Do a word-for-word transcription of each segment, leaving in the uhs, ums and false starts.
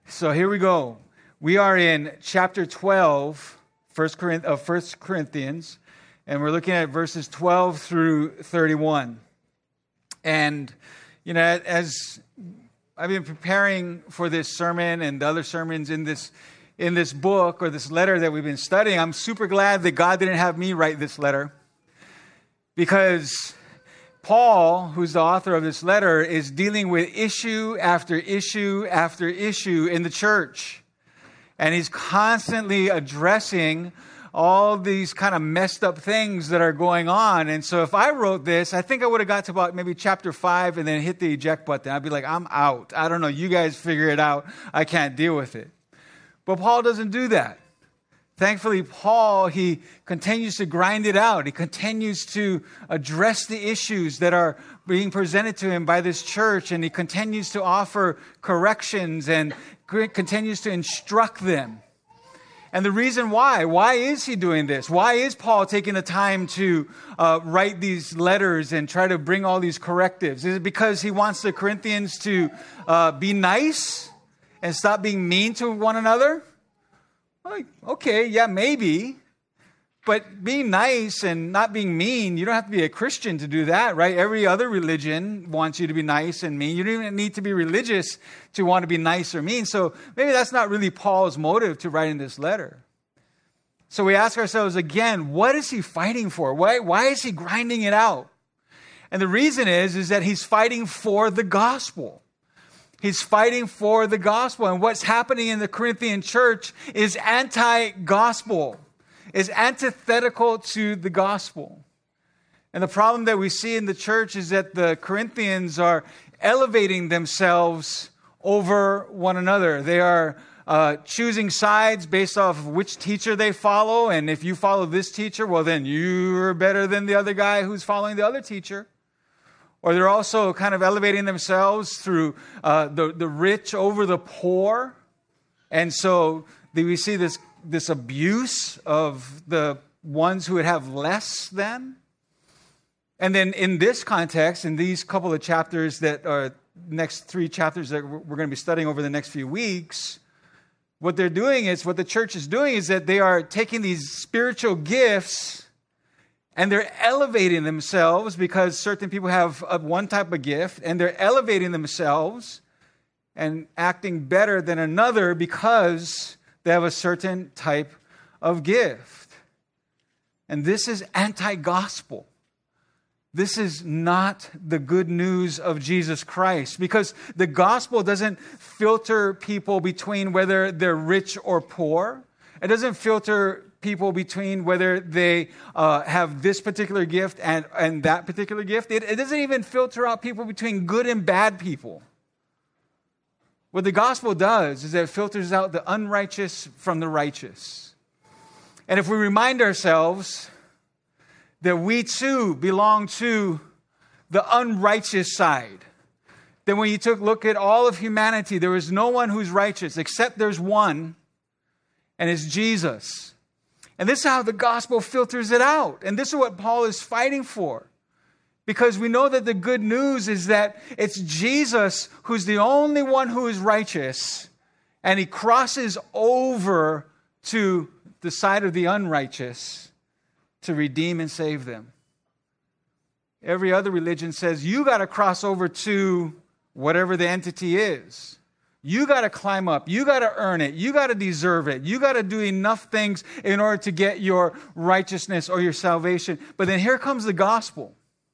So here we go. We are in chapter twelve First Corinth- of First Corinthians, and we're looking at verses twelve through thirty-one. And, you know, as I've been preparing for this sermon and the other sermons in this in this book or this letter that we've been studying, I'm super glad that God didn't have me write this letter, because Paul, who's the author of this letter, is dealing with issue after issue after issue in the church. And he's constantly addressing all these kind of messed up things that are going on. And so if I wrote this, I think I would have got to about maybe chapter five and then hit the eject button. I'd be like, I'm out. I don't know. You guys figure it out. I can't deal with it. But Paul doesn't do that. Thankfully, Paul, he continues to grind it out. He continues to address the issues that are being presented to him by this church, and he continues to offer corrections and continues to instruct them. And the reason why, why is he doing this? Why is Paul taking the time to uh, write these letters and try to bring all these correctives? Is it because he wants the Corinthians to uh, be nice and stop being mean to one another? Okay, yeah, maybe. But being nice and not being mean, you don't have to be a Christian to do that, right? Every other religion wants you to be nice and mean. You don't even need to be religious to want to be nice or mean. So maybe that's not really Paul's motive to writing this letter. So we ask ourselves again, what is he fighting for? Why, why is he grinding it out? And the reason is, is that he's fighting for the gospel. He's fighting for the gospel. And what's happening in the Corinthian church is anti-gospel, is antithetical to the gospel. And the problem that we see in the church is that the Corinthians are elevating themselves over one another. They are uh, choosing sides based off of which teacher they follow. And if you follow this teacher, well, then you're better than the other guy who's following the other teacher. Or they're also kind of elevating themselves through uh, the, the rich over the poor. And so we see this, this abuse of the ones who would have less than. And then in this context, in these couple of chapters that are next three chapters that we're going to be studying over the next few weeks, what they're doing is, what the church is doing is that they are taking these spiritual gifts and they're elevating themselves because certain people have one type of gift, and they're elevating themselves and acting better than another because they have a certain type of gift. And this is anti-gospel. This is not the good news of Jesus Christ, because the gospel doesn't filter people between whether they're rich or poor. It doesn't filter people between whether they uh, have this particular gift and, and that particular gift. It, it doesn't even filter out people between good and bad people. What the gospel does is that it filters out the unrighteous from the righteous. And if we remind ourselves that we too belong to the unrighteous side, then when you took a look at all of humanity, there is no one who's righteous except there's one, and it's Jesus. And this is how the gospel filters it out. And this is what Paul is fighting for. Because we know that the good news is that it's Jesus who's the only one who is righteous. And he crosses over to the side of the unrighteous to redeem and save them. Every other religion says you got to cross over to whatever the entity is. You got to climb up. You got to earn it. You got to deserve it. You got to do enough things in order to get your righteousness or your salvation. But then here comes the gospel.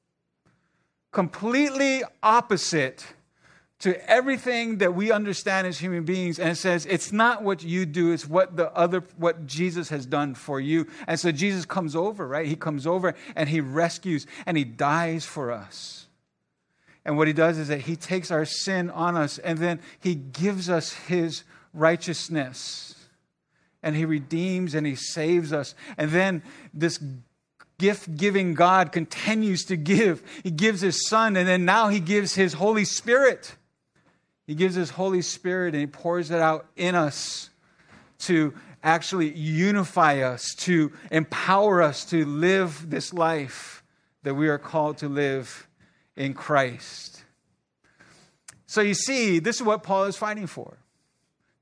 Completely opposite to everything that we understand as human beings. And it says it's not what you do, it's what the other, what Jesus has done for you. And so Jesus comes over, right? He comes over and he rescues and he dies for us. And what he does is that he takes our sin on us and then he gives us his righteousness. And he redeems and he saves us. And then this gift-giving God continues to give. He gives his Son, and then now he gives his Holy Spirit. He gives his Holy Spirit and he pours it out in us to actually unify us, to empower us to live this life that we are called to live in Christ. So you see, this is what Paul is fighting for.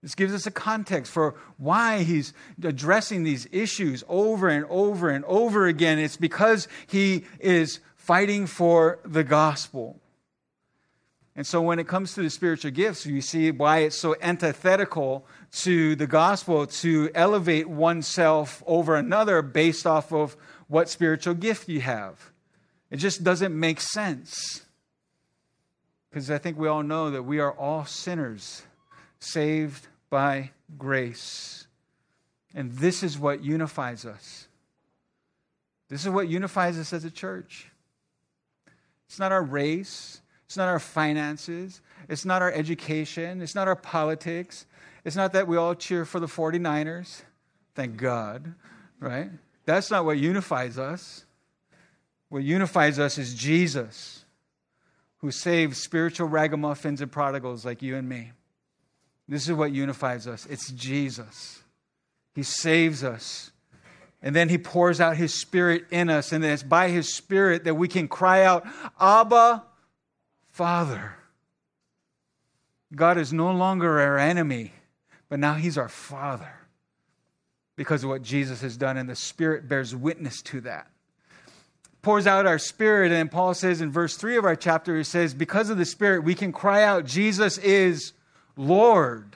This gives us a context for why he's addressing these issues over and over and over again. It's because he is fighting for the gospel. And so when it comes to the spiritual gifts, you see why it's so antithetical to the gospel to elevate oneself over another based off of what spiritual gift you have. It just doesn't make sense. Because I think we all know that we are all sinners, saved by grace. And this is what unifies us. This is what unifies us as a church. It's not our race. It's not our finances. It's not our education. It's not our politics. It's not that we all cheer for the forty-niners. Thank God, right? That's not what unifies us. What unifies us is Jesus, who saves spiritual ragamuffins and prodigals like you and me. This is what unifies us. It's Jesus. He saves us. And then he pours out his Spirit in us. And then it's by his Spirit that we can cry out, Abba, Father. God is no longer our enemy, but now he's our Father because of what Jesus has done, and the Spirit bears witness to that. Pours out our Spirit, and Paul says in verse three of our chapter, he says, because of the Spirit, we can cry out, Jesus is Lord.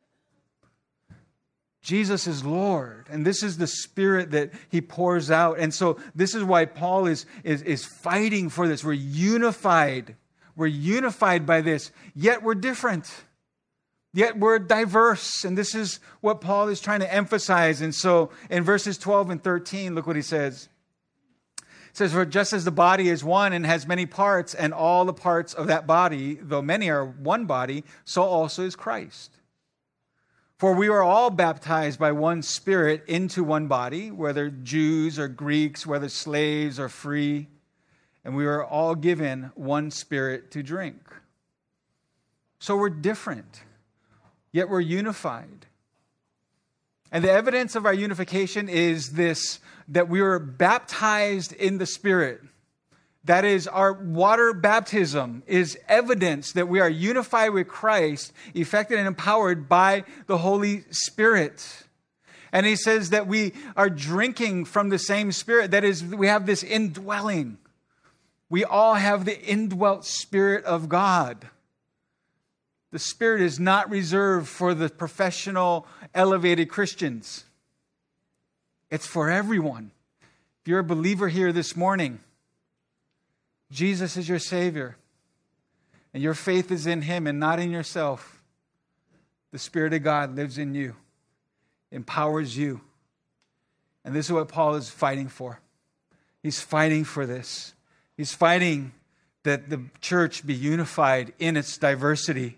Jesus is Lord. And this is the Spirit that he pours out. And so this is why Paul is, is, is fighting for this. We're unified. We're unified by this, yet we're different. Yet we're diverse. And this is what Paul is trying to emphasize. And so in verses twelve and thirteen, look what he says. It says, for just as the body is one and has many parts, and all the parts of that body, though many are one body, so also is Christ. For we were all baptized by one Spirit into one body, whether Jews or Greeks, whether slaves or free, and we were all given one Spirit to drink. So we're different, yet we're unified. And the evidence of our unification is this, that we were baptized in the Spirit. That is, our water baptism is evidence that we are unified with Christ, effected and empowered by the Holy Spirit. And he says that we are drinking from the same Spirit. That is, we have this indwelling. We all have the indwelt Spirit of God. The Spirit is not reserved for the professional, elevated Christians. It's for everyone. If you're a believer here this morning, Jesus is your Savior, and your faith is in him and not in yourself. The Spirit of God lives in you, empowers you. And this is what Paul is fighting for. He's fighting for this. He's fighting that the church be unified in its diversity.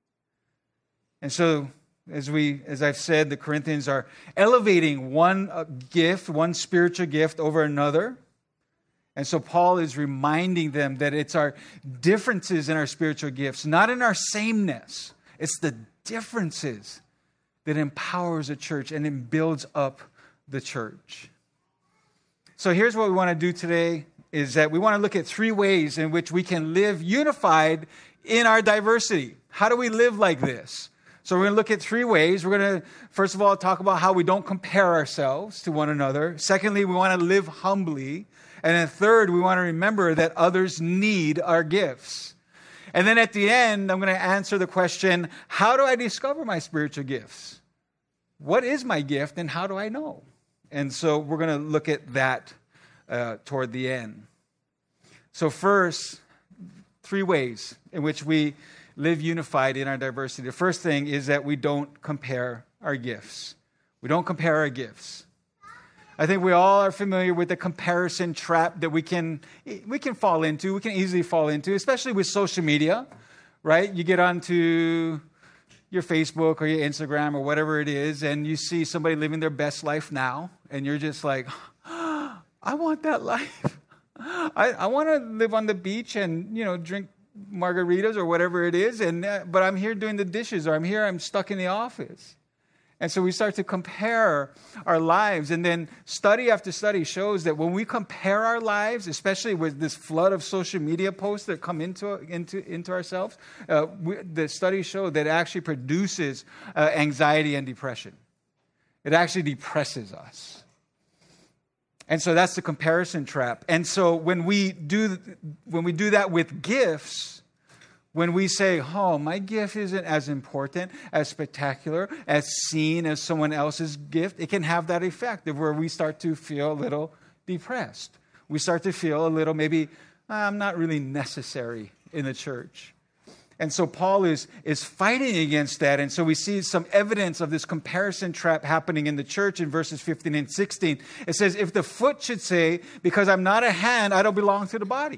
And so, as we, as I've said, the Corinthians are elevating one gift, one spiritual gift over another. And so Paul is reminding them that it's our differences in our spiritual gifts, not in our sameness. It's the differences that empowers a church and then builds up the church. So here's what we want to do today, is that we want to look at three ways in which we can live unified in our diversity. How do we live like this? So we're going to look at three ways. We're going to, first of all, talk about how we don't compare ourselves to one another. Secondly, we want to live humbly. And then third, we want to remember that others need our gifts. And then at the end, I'm going to answer the question, how do I discover my spiritual gifts? What is my gift and how do I know? And so we're going to look at that uh, toward the end. So first, three ways in which we live unified in our diversity. The first thing is that we don't compare our gifts. We don't compare our gifts. I think we all are familiar with the comparison trap that we can we can fall into, we can easily fall into, especially with social media, right? You get onto your Facebook or your Instagram or whatever it is, and you see somebody living their best life now, and you're just like, oh, I want that life. I, I want to live on the beach and, you know, drink margaritas or whatever it is, and uh, but I'm here doing the dishes, or I'm here, I'm stuck in the office. And so we start to compare our lives. And then study after study shows that when we compare our lives, especially with this flood of social media posts that come into, into, into ourselves, uh, we, the studies show that it actually produces uh, anxiety and depression. It actually depresses us. And so that's the comparison trap. And so when we do, when we do that with gifts, when we say, oh, my gift isn't as important, as spectacular, as seen as someone else's gift, it can have that effect of where we start to feel a little depressed. We start to feel a little, maybe, I'm not really necessary in the church. And so Paul is, is fighting against that. And so we see some evidence of this comparison trap happening in the church in verses fifteen and sixteen. It says, if the foot should say, because I'm not a hand, I don't belong to the body.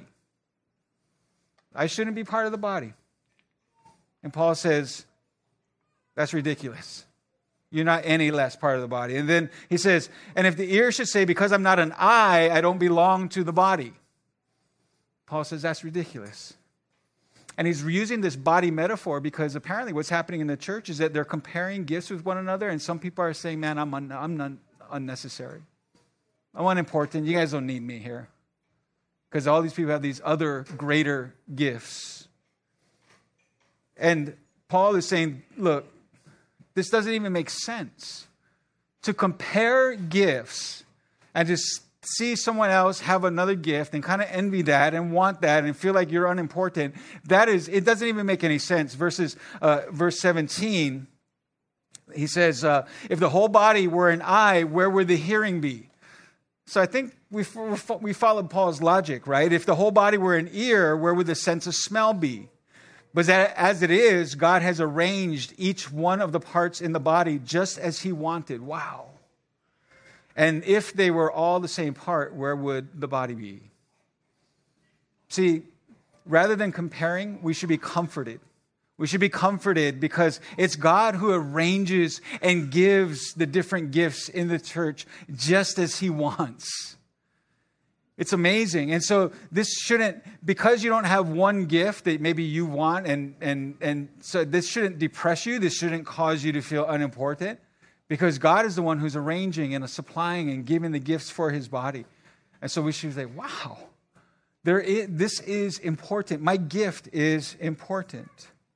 I shouldn't be part of the body. And Paul says, that's ridiculous. You're not any less part of the body. And then he says, and if the ear should say, because I'm not an eye, I don't belong to the body. Paul says, that's ridiculous. And he's using this body metaphor because apparently what's happening in the church is that they're comparing gifts with one another. And some people are saying, man, I'm, un- I'm un- unnecessary. I'm unimportant. You guys don't need me here. Because all these people have these other greater gifts. And Paul is saying, look, this doesn't even make sense. To compare gifts and just see someone else have another gift and kind of envy that and want that and feel like you're unimportant, that is, it doesn't even make any sense. Verses, uh, verse seventeen, he says, uh, if the whole body were an eye, where would the hearing be? So I think we we followed Paul's logic, right? If the whole body were an ear, where would the sense of smell be? But as it is, God has arranged each one of the parts in the body just as he wanted. Wow. And if they were all the same part, where would the body be? See, rather than comparing, we should be comforted. We should be comforted because it's God who arranges and gives the different gifts in the church just as he wants. It's amazing. And so this shouldn't, because you don't have one gift that maybe you want, and, and, and so this shouldn't depress you. This shouldn't cause you to feel unimportant because God is the one who's arranging and supplying and giving the gifts for his body. And so we should say, wow, there is, this is important. My gift is important.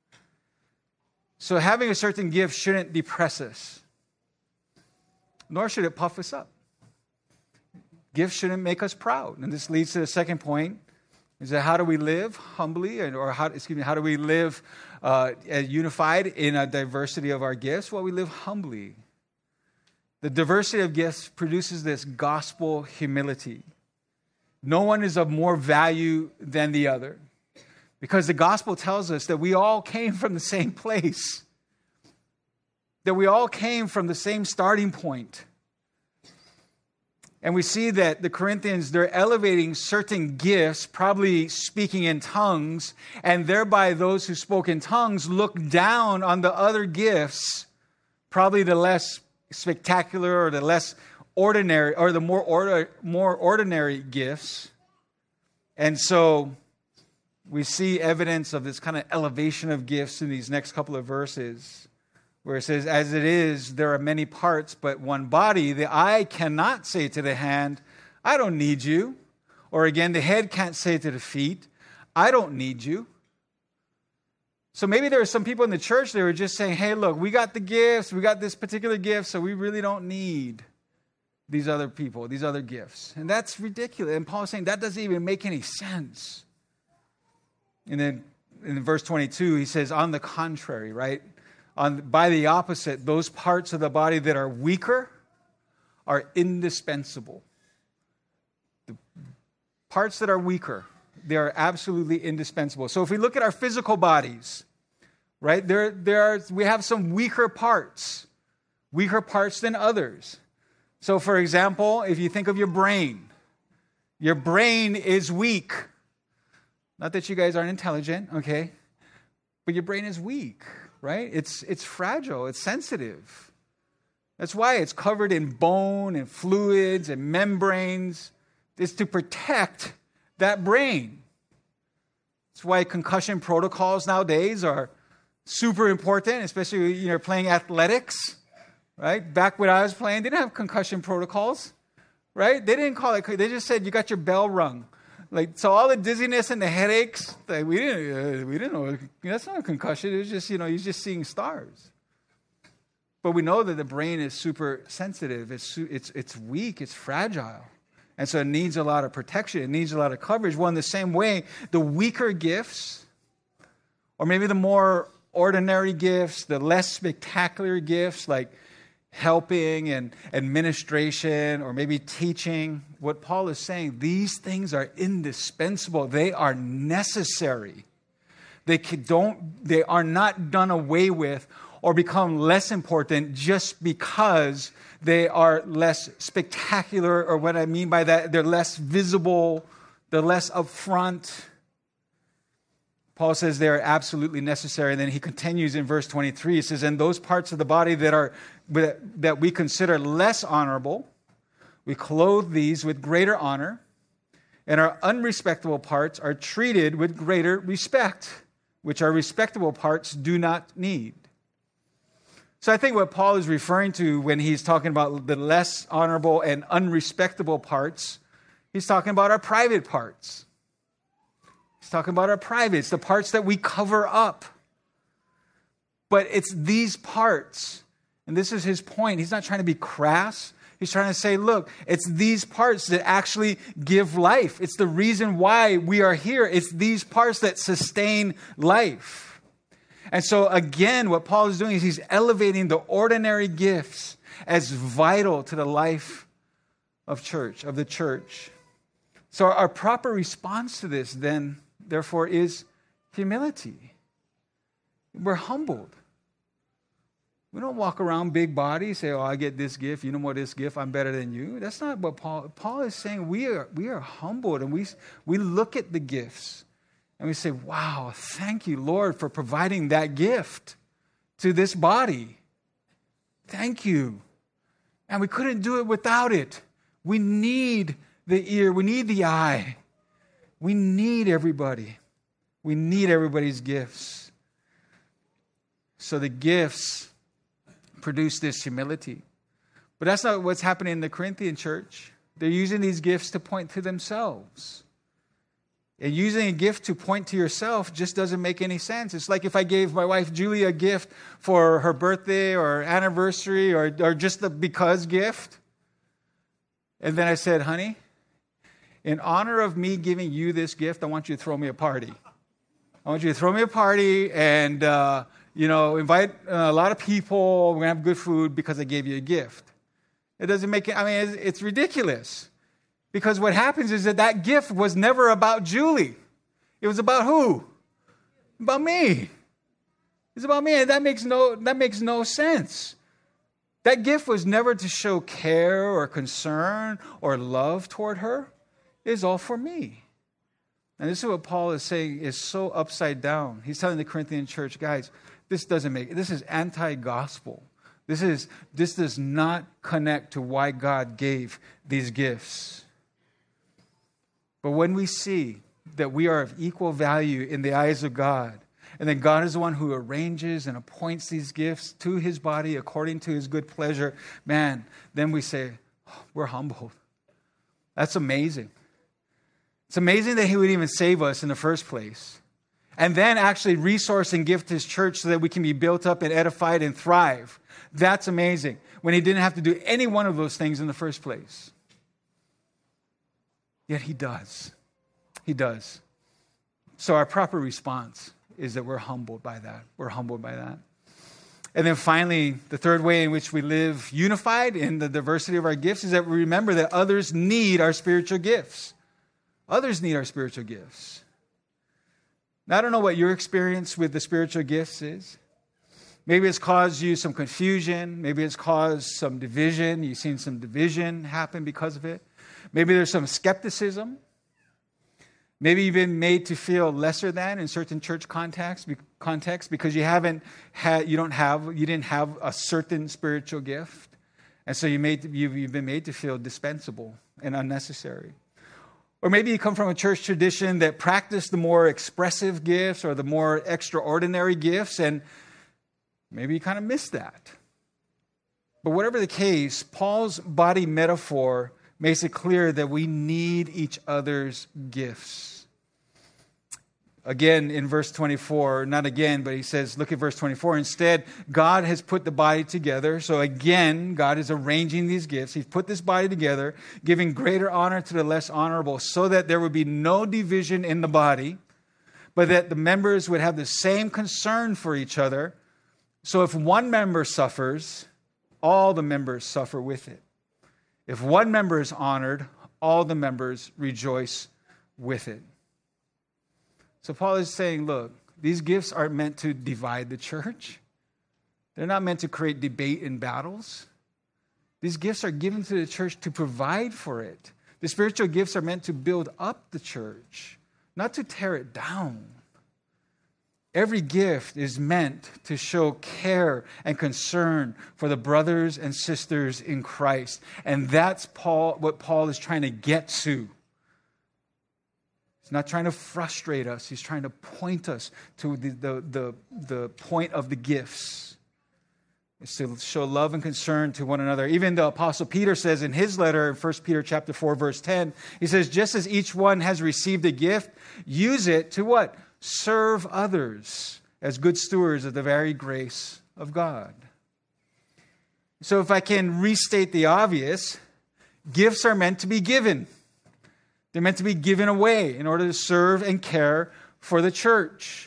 So having a certain gift shouldn't depress us, nor should it puff us up. Gifts shouldn't make us proud. And this leads to the second point, is that how do we live humbly, or how, excuse me, how do we live uh, unified in a diversity of our gifts? Well, we live humbly. The diversity of gifts produces this gospel humility. No one is of more value than the other. Because the gospel tells us that we all came from the same place. That we all came from the same starting point. And we see that the Corinthians, they're elevating certain gifts, probably speaking in tongues, and thereby those who spoke in tongues looked down on the other gifts, probably the less spectacular or the less ordinary, or the more order, more ordinary gifts. And so we see evidence of this kind of elevation of gifts in these next couple of verses, where it says, as it is, there are many parts, but one body. The eye cannot say to the hand, I don't need you. Or again, the head can't say to the feet, I don't need you. So maybe there are some people in the church that were just saying, hey, look, we got the gifts, we got this particular gift, so we really don't need these other people, these other gifts. And that's ridiculous. And Paul's saying that doesn't even make any sense. And then in verse twenty-two, he says, on the contrary, right? On, by the opposite, those parts of the body that are weaker are indispensable. The parts that are weaker, they are absolutely indispensable. So if we look at our physical bodies, right, there, there are, we have some weaker parts, weaker parts than others. So for example, if you think of your brain, your brain is weak. Not that you guys aren't intelligent, okay? But your brain is weak, right? It's it's fragile, it's sensitive. That's why it's covered in bone and fluids and membranes. It's to protect that brain. That's why concussion protocols nowadays are super important, especially when you're playing athletics, right? Back when I was playing, they didn't have concussion protocols, right? They didn't call it, they just said you got your bell rung. Like, so all the dizziness and the headaches, like, we didn't, uh, we didn't know, that's not a concussion. It was just, you know, you're just seeing stars. But we know that the brain is super sensitive. It's, it's, it's weak. It's fragile. And so it needs a lot of protection. It needs a lot of coverage. Well, in the same way, the weaker gifts, or maybe the more ordinary gifts, the less spectacular gifts, like helping and administration, or maybe teaching, what Paul is saying, these things are indispensable. They are necessary. They don't, they are not done away with or become less important just because they are less spectacular, or what I mean by that, they're less visible, they're less upfront. Paul says they are absolutely necessary. And then he continues in verse twenty-three. He says, and those parts of the body that are that we consider less honorable, we clothe these with greater honor, and our unrespectable parts are treated with greater respect, which our respectable parts do not need. So I think what Paul is referring to when he's talking about the less honorable and unrespectable parts, he's talking about our private parts. He's talking about our privates, the parts that we cover up. But it's these parts, and this is his point. He's not trying to be crass. He's trying to say, look, it's these parts that actually give life. It's the reason why we are here. It's these parts that sustain life. And so again, what Paul is doing is he's elevating the ordinary gifts as vital to the life of church, of the church. So our proper response to this then, therefore, is humility. We're humbled. We don't walk around big bodies, say, oh, I get this gift, you know what, this gift, I'm better than you. That's not what Paul, Paul is saying. We are, we are humbled, and we, we look at the gifts, and we say, wow, thank you, Lord, for providing that gift to this body. Thank you. And we couldn't do it without it. We need the ear. We need the eye. We need everybody. We need everybody's gifts. So the gifts produce this humility. But that's not what's happening in the Corinthian church. They're using these gifts to point to themselves. And using a gift to point to yourself just doesn't make any sense. It's like if I gave my wife Julie a gift for her birthday or anniversary, or, or just the because gift. And then I said, honey, in honor of me giving you this gift, I want you to throw me a party. I want you to throw me a party and, uh, you know, invite a lot of people. We're going to have good food because I gave you a gift. It doesn't make it, I mean, it's, it's ridiculous. Because what happens is that that gift was never about Julie. It was about who? About me. It's about me, and that makes no, that makes no sense. That gift was never to show care or concern or love toward her. It's all for me. And this is what Paul is saying is so upside down. He's telling the Corinthian church, guys, this doesn't make, this is anti-gospel. This is, this does not connect to why God gave these gifts. But when we see that we are of equal value in the eyes of God, and that God is the one who arranges and appoints these gifts to his body according to his good pleasure, man, then we say, oh, we're humbled. That's amazing. It's amazing that he would even save us in the first place. And then actually resource and gift his church so that we can be built up and edified and thrive. That's amazing. When he didn't have to do any one of those things in the first place. Yet he does. He does. So our proper response is that we're humbled by that. We're humbled by that. And then finally, the third way in which we live unified in the diversity of our gifts is that we remember that others need our spiritual gifts. Others need our spiritual gifts. Now, I don't know what your experience with the spiritual gifts is. Maybe it's caused you some confusion. Maybe it's caused some division. You've seen some division happen because of it. Maybe there's some skepticism. Maybe you've been made to feel lesser than in certain church contexts, contexts because you haven't had, you don't have, you didn't have a certain spiritual gift, and so you made, you've, you've been made to feel dispensable and unnecessary. Or maybe you come from a church tradition that practiced the more expressive gifts or the more extraordinary gifts, and maybe you kind of miss that. But whatever the case, Paul's body metaphor makes it clear that we need each other's gifts. Again, in verse twenty-four, not again, but he says, look at verse twenty-four. Instead, God has put the body together. So again, God is arranging these gifts. He's put this body together, giving greater honor to the less honorable, so that there would be no division in the body, but that the members would have the same concern for each other. So if one member suffers, all the members suffer with it. If one member is honored, all the members rejoice with it. So Paul is saying, look, these gifts aren't meant to divide the church. They're not meant to create debate and battles. These gifts are given to the church to provide for it. The spiritual gifts are meant to build up the church, not to tear it down. Every gift is meant to show care and concern for the brothers and sisters in Christ. And that's Paul, what Paul is trying to get to. He's not trying to frustrate us. He's trying to point us to the, the, the, the point of the gifts. It's to show love and concern to one another. Even the Apostle Peter says in his letter in First Peter chapter four, verse ten, he says, just as each one has received a gift, use it to what? Serve others as good stewards of the very grace of God. So if I can restate the obvious, gifts are meant to be given. They're meant to be given away in order to serve and care for the church.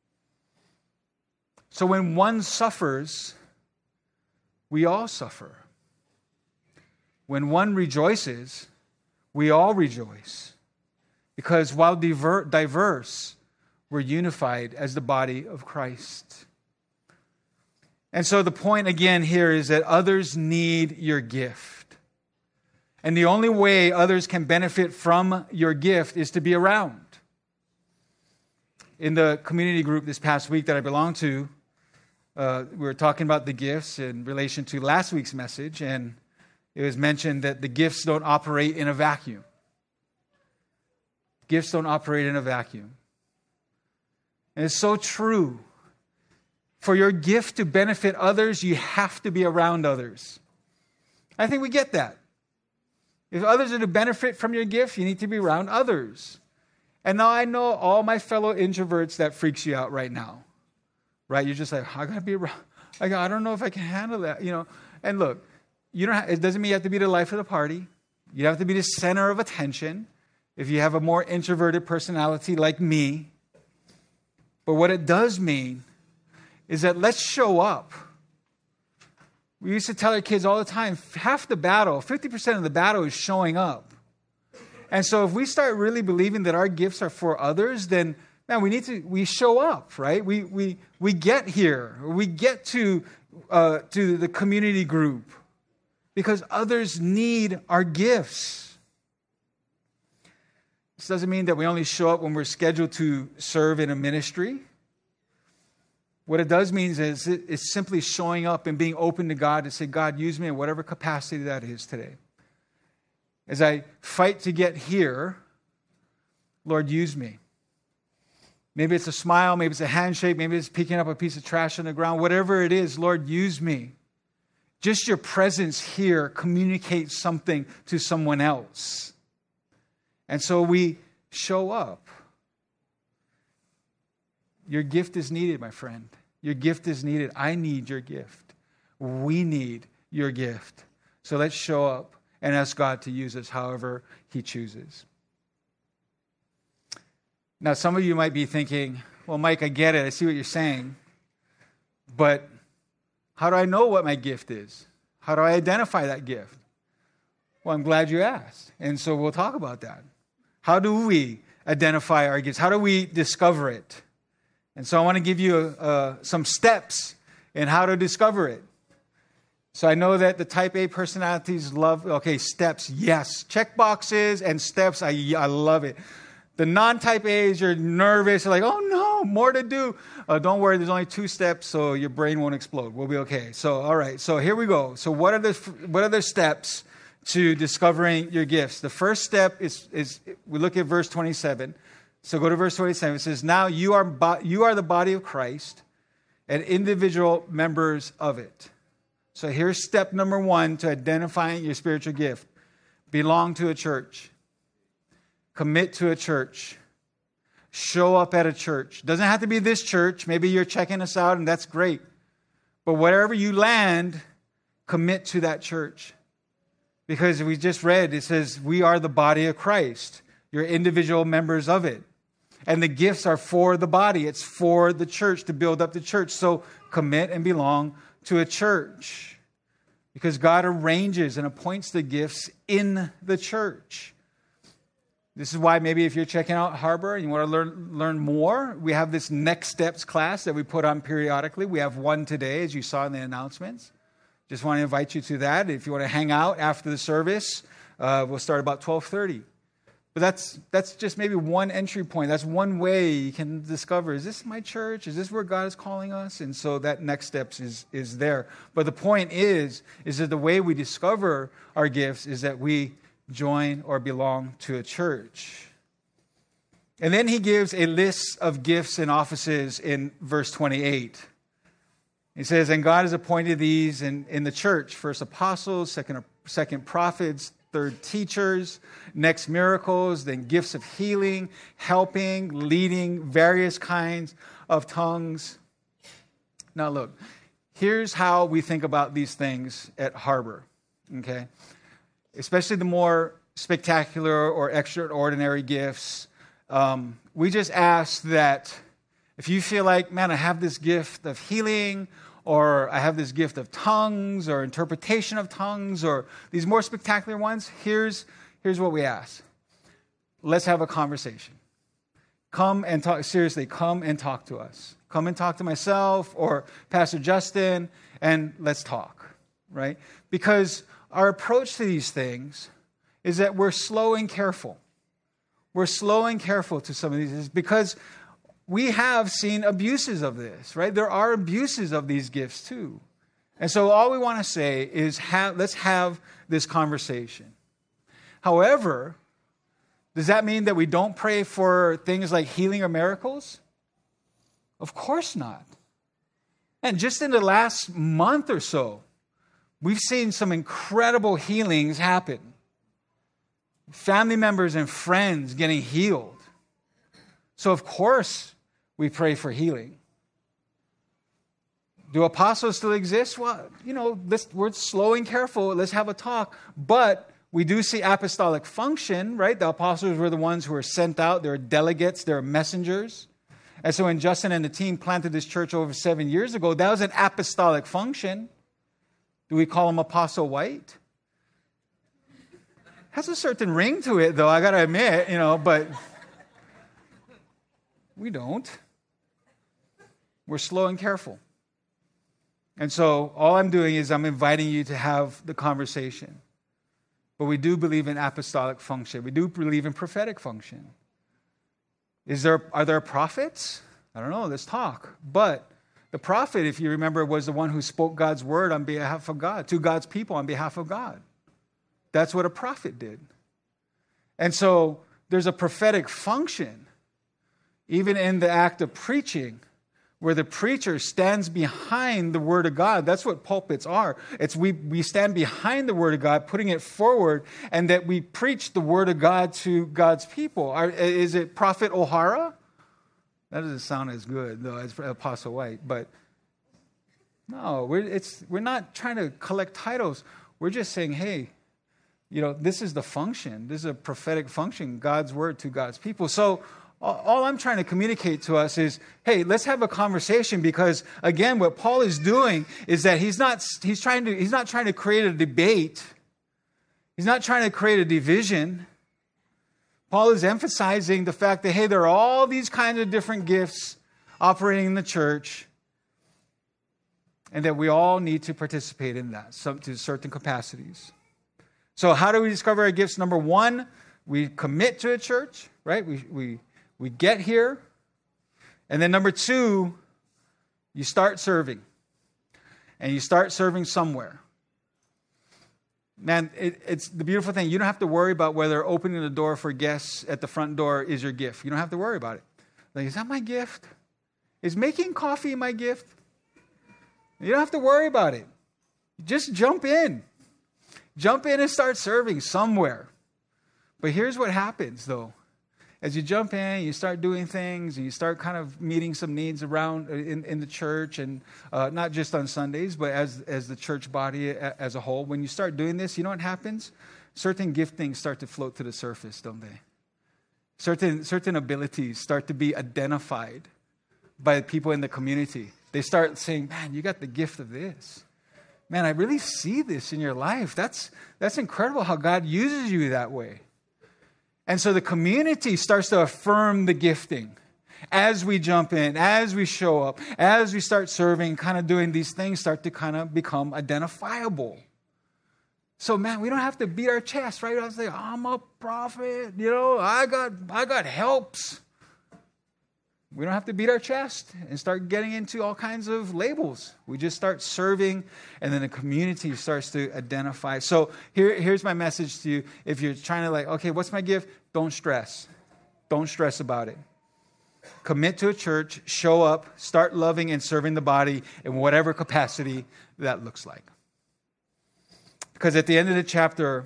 So when one suffers, we all suffer. When one rejoices, we all rejoice. Because while diver- diverse, we're unified as the body of Christ. And so the point again here is that others need your gift. And the only way others can benefit from your gift is to be around. In the community group this past week that I belong to, uh, we were talking about the gifts in relation to last week's message, and it was mentioned that the gifts don't operate in a vacuum. Gifts don't operate in a vacuum. And it's so true. For your gift to benefit others, you have to be around others. I think we get that. If others are to benefit from your gift, you need to be around others. And now I know all my fellow introverts, that freaks you out right now. Right? You're just like, I gotta be around. I I don't know if I can handle that. You know. And look, you don't. Have, it doesn't mean you have to be the life of the party. You have to be the center of attention. If you have a more introverted personality like me. But what it does mean is that let's show up. We used to tell our kids all the time, half the battle, fifty percent of the battle is showing up. And so if we start really believing that our gifts are for others, then, man, we need to, we show up, right? We we we get here. We get to, uh, to the community group because others need our gifts. This doesn't mean that we only show up when we're scheduled to serve in a ministry. What it does mean is it's simply showing up and being open to God to say, God, use me in whatever capacity that is today. As I fight to get here, Lord, use me. Maybe it's a smile, maybe it's a handshake, maybe it's picking up a piece of trash on the ground. Whatever it is, Lord, use me. Just your presence here communicates something to someone else. And so we show up. Your gift is needed, my friend. Your gift is needed. I need your gift. We need your gift. So let's show up and ask God to use us however He chooses. Now, some of you might be thinking, well, Mike, I get it. I see what you're saying. But how do I know what my gift is? How do I identify that gift? Well, I'm glad you asked. And so we'll talk about that. How do we identify our gifts? How do we discover it? And so I want to give you uh, some steps in how to discover it. So I know that the type A personalities love, okay, steps, yes. Check boxes and steps, I, I love it. The non-type A's, you're nervous, you're like, oh no, more to do. Uh, don't worry, there's only two steps, so your brain won't explode. We'll be okay. So, all right, so here we go. So what are the, what are the steps to discovering your gifts? The first step is, is we look at verse twenty-seven. So go to verse twenty-seven. It says, now you are, bo- you are the body of Christ and individual members of it. So here's step number one to identifying your spiritual gift. Belong to a church. Commit to a church. Show up at a church. Doesn't have to be this church. Maybe you're checking us out and that's great. But wherever you land, commit to that church. Because we just read, it says, we are the body of Christ. You're individual members of it. And the gifts are for the body. It's for the church, to build up the church. So commit and belong to a church. Because God arranges and appoints the gifts in the church. This is why maybe if you're checking out Harbor and you want to learn learn more, we have this Next Steps class that we put on periodically. We have one today, as you saw in the announcements. Just want to invite you to that. If you want to hang out after the service, uh, we'll start about twelve thirty. But that's that's just maybe one entry point. That's one way you can discover, is this my church? Is this where God is calling us? And so that Next Steps is, is there. But the point is, is that the way we discover our gifts is that we join or belong to a church. And then he gives a list of gifts and offices in verse twenty-eight. He says, and God has appointed these in, in the church. First apostles, second, second prophets, third teachers, next miracles, then gifts of healing, helping, leading, various kinds of tongues. Now look, here's how we think about these things at Harbor, okay? Especially the more spectacular or extraordinary gifts. Um, we just ask that if you feel like, man, I have this gift of healing, or I have this gift of tongues, or interpretation of tongues, or these more spectacular ones, here's, here's what we ask. Let's have a conversation. Come and talk, seriously, come and talk to us. Come and talk to myself or Pastor Justin, and let's talk, right? Because our approach to these things is that we're slow and careful. We're slow and careful to some of these, because we have seen abuses of this, right? There are abuses of these gifts too. And so all we want to say is have, let's have this conversation. However, does that mean that we don't pray for things like healing or miracles? Of course not. And just in the last month or so, we've seen some incredible healings happen. Family members and friends getting healed. So of course, we pray for healing. Do apostles still exist? Well, you know, let's, we're slow and careful. Let's have a talk. But we do see apostolic function, right? The apostles were the ones who were sent out. They're delegates. They're messengers. And so when Justin and the team planted this church over seven years ago, that was an apostolic function. Do we call him Apostle White? Has a certain ring to it, though, I got to admit, you know, but we don't. We're slow and careful. And so all I'm doing is I'm inviting you to have the conversation. But we do believe in apostolic function. We do believe in prophetic function. Is there, are there prophets? I don't know. Let's talk. But the prophet, if you remember, was the one who spoke God's word on behalf of God, to God's people on behalf of God. That's what a prophet did. And so there's a prophetic function, even in the act of preaching, where the preacher stands behind the word of God. That's what pulpits are. It's we, we stand behind the word of God, putting it forward, and that we preach the word of God to God's people. Are, is it Prophet O'Hara? That doesn't sound as good, though, as Apostle White. But no, we're, it's, we're not trying to collect titles. We're just saying, hey, you know, this is the function. This is a prophetic function, God's word to God's people. So all I'm trying to communicate to us is, hey, let's have a conversation, because again, what Paul is doing is that he's not he's trying to he's not trying to create a debate. He's not trying to create a division. Paul is emphasizing the fact that, hey, there are all these kinds of different gifts operating in the church, and that we all need to participate in that, some to certain capacities. So how do we discover our gifts? Number one, we commit to a church, right? We we We get here, and then number two, you start serving, and you start serving somewhere. Man, it, it's the beautiful thing. You don't have to worry about whether opening the door for guests at the front door is your gift. You don't have to worry about it. Like, is that my gift? Is making coffee my gift? You don't have to worry about it. Just jump in. Jump in and start serving somewhere. But here's what happens, though. As you jump in, you start doing things, and you start kind of meeting some needs around in, in the church, and uh, not just on Sundays, but as, as the church body as a whole. When you start doing this, you know what happens? Certain giftings start to float to the surface, don't they? Certain, certain abilities start to be identified by people in the community. They start saying, man, you got the gift of this. Man, I really see this in your life. That's, that's incredible how God uses you that way. And so the community starts to affirm the gifting as we jump in, as we show up, as we start serving, kind of doing these things start to kind of become identifiable. So, man, we don't have to beat our chest, right? I was like, I'm a prophet, you know, I got, I got helps. We don't have to beat our chest and start getting into all kinds of labels. We just start serving, and then the community starts to identify. So here, here's my message to you. If you're trying to like, okay, what's my gift? Don't stress. Don't stress about it. Commit to a church, show up, start loving and serving the body in whatever capacity that looks like. Because at the end of the chapter,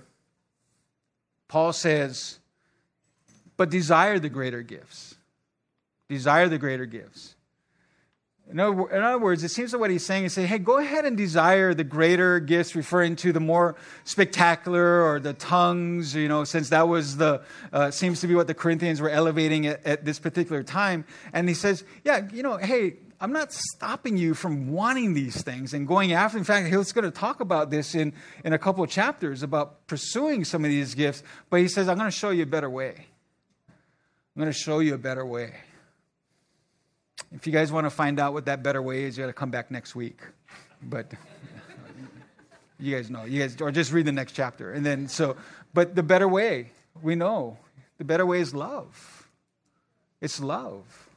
Paul says, but desire the greater gifts. Desire the greater gifts. In other, in other words, it seems that what he's saying is saying, hey, go ahead and desire the greater gifts, referring to the more spectacular or the tongues, you know, since that was the, uh, seems to be what the Corinthians were elevating at, at this particular time. And he says, yeah, you know, hey, I'm not stopping you from wanting these things and going after. In fact, he's going to talk about this in, in a couple of chapters about pursuing some of these gifts. But he says, I'm going to show you a better way. I'm going to show you a better way. If you guys want to find out what that better way is, you got to come back next week. But you guys know, you guys, or just read the next chapter. And then, so, but the better way, we know, the better way is love. It's love.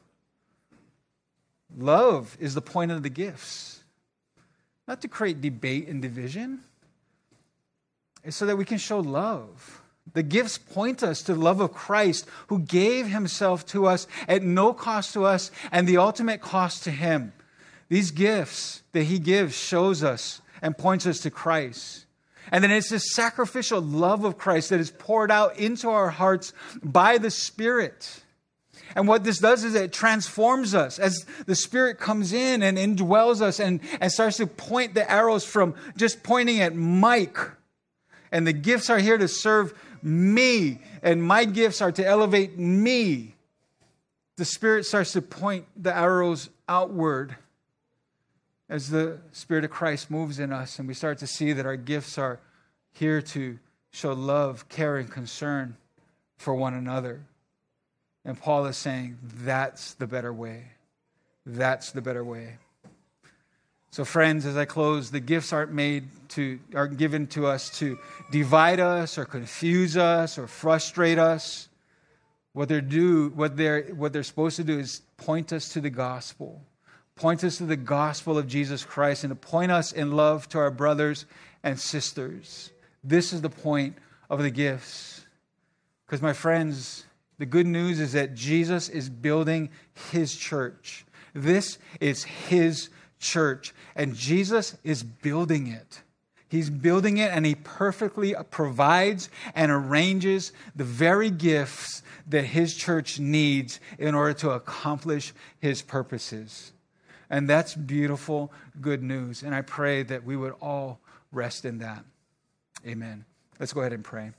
Love is the point of the gifts. Not to create debate and division. It's so that we can show love. The gifts point us to the love of Christ, who gave himself to us at no cost to us and the ultimate cost to him. These gifts that he gives shows us and points us to Christ. And then it's this sacrificial love of Christ that is poured out into our hearts by the Spirit. And what this does is it transforms us as the Spirit comes in and indwells us and, and starts to point the arrows from just pointing at Mike. And the gifts are here to serve me, and my gifts are to elevate me. The Spirit starts to point the arrows outward as the Spirit of Christ moves in us, and we start to see that our gifts are here to show love, care, and concern for one another. And Paul is saying, that's the better way. That's the better way. So friends, as I close, the gifts aren't made to, are given to us to divide us or confuse us or frustrate us. What they're do, what they're, what they're supposed to do is point us to the gospel. Point us to the gospel of Jesus Christ and to point us in love to our brothers and sisters. This is the point of the gifts. Because my friends, the good news is that Jesus is building his church. This is his church, and Jesus is building it. He's building it, and he perfectly provides and arranges the very gifts that his church needs in order to accomplish his purposes. And that's beautiful, good news. And I pray that we would all rest in that. Amen. Let's go ahead and pray.